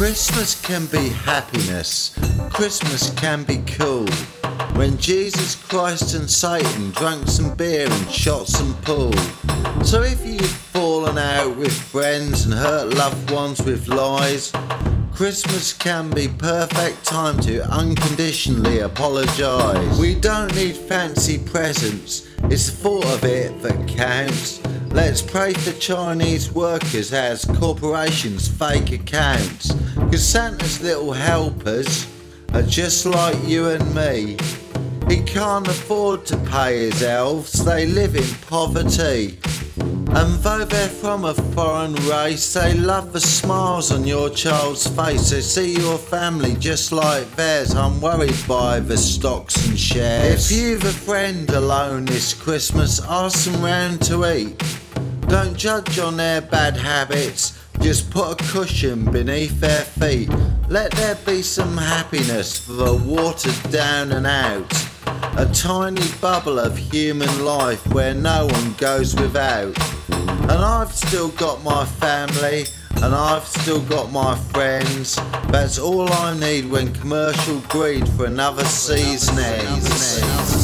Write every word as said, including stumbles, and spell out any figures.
Christmas can be happiness, Christmas can be cool. When Jesus Christ and Satan drank some beer and shot some pool. So if you've fallen out with friends and hurt loved ones with lies, Christmas can be perfect time to unconditionally apologise. We don't need fancy presents, it's the thought of it that counts. Let's pray for Chinese workers as corporations fake accounts. Cause Santa's little helpers are just like you and me. He can't afford to pay his elves, they live in poverty. And though they're from a foreign race, they love the smiles on your child's face. They see your family just like theirs, unworried by the stocks and shares. If you've a friend alone this Christmas, ask them round to eat. Don't judge on their bad habits, just put a cushion beneath their feet. Let there be some happiness for the watered down and out. A tiny bubble of human life where no one goes without. And I've still got my family, and I've still got my friends. That's all I need when commercial greed for another season ends.